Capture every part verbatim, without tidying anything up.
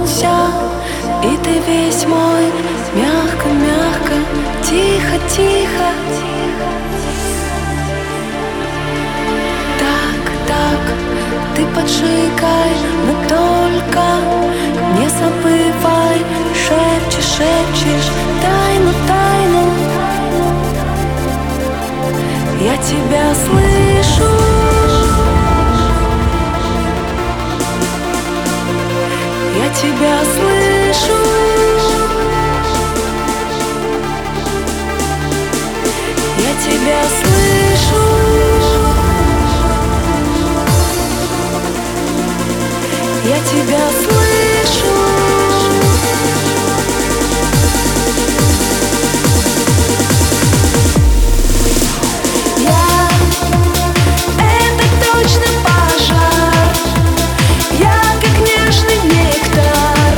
проснулся, и ты весь мой. Мягко, мягко, тихо, тихо. Так, так, ты поджигай, но только не забывай. Шепчешь, шепчешь тайну, тайну. Я тебя слышу. Я тебя слышу. Я тебя слышу. Я тебя слышу. Я — это точно пожар. Я как нежный нектар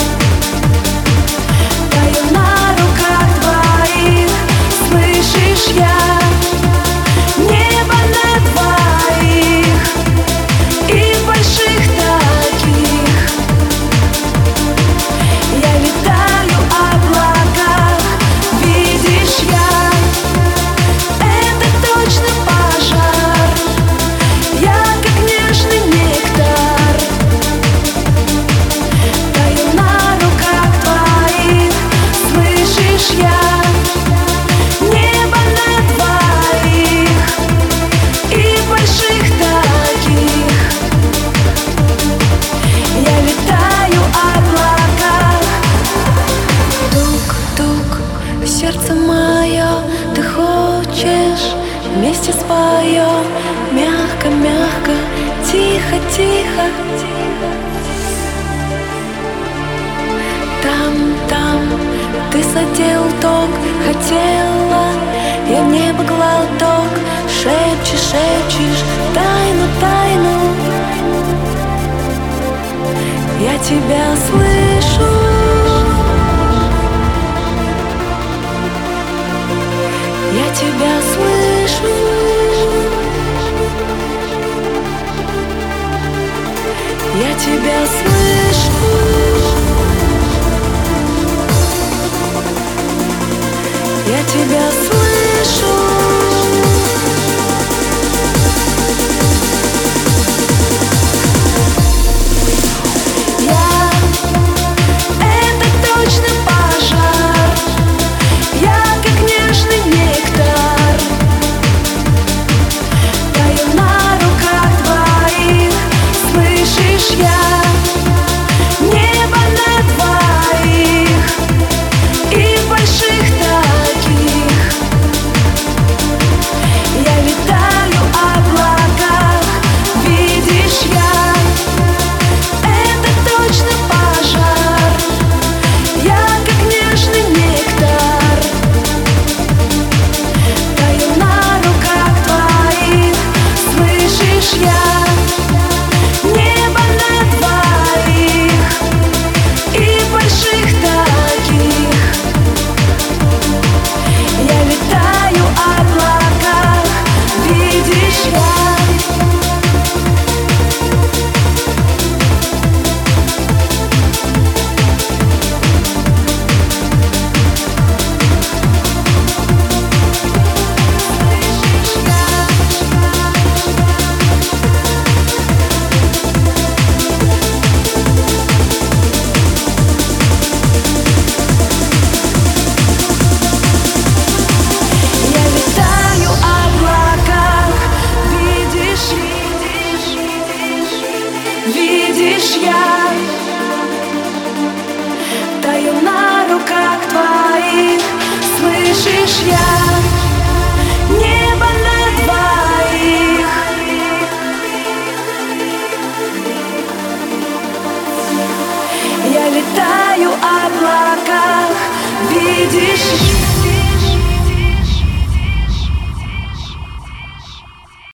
таю на руках твоих. Слышишь, я небо на двоих и больших таких. Я летаю в облаках, видишь, я — это точно пожар. Я как нежный нектар таю на руках твоих. Слышишь, я небо на двоих и больших таких. Я летаю в облаках. Тук-тук, сердце мое, ты хочешь, вместе споем. Мягко, мягко, тихо, тихо. Там, там, ты задел ток, хотела я небо глоток. Шепчешь, шепчешь тайну, тайну. Я тебя слышу. Я тебя слышу. Я тебя слышу. Я тебя слышу. Я — это точно пожар. Я как нежный нектар таю на руках твоих. Слышишь, я небо на двоих и больших таких. Я летаю в облаках, видишь, я — это точно пожар. Я как нежный нектар таю на руках твоих. Слышишь, я небо на двоих и больших таких. Я летаю в облаках, видишь, я. Я летаю в облаках, видишь, видишь, я таю на руках твоих. Слышишь, я небо на двоих. Я летаю в облаках, видишь.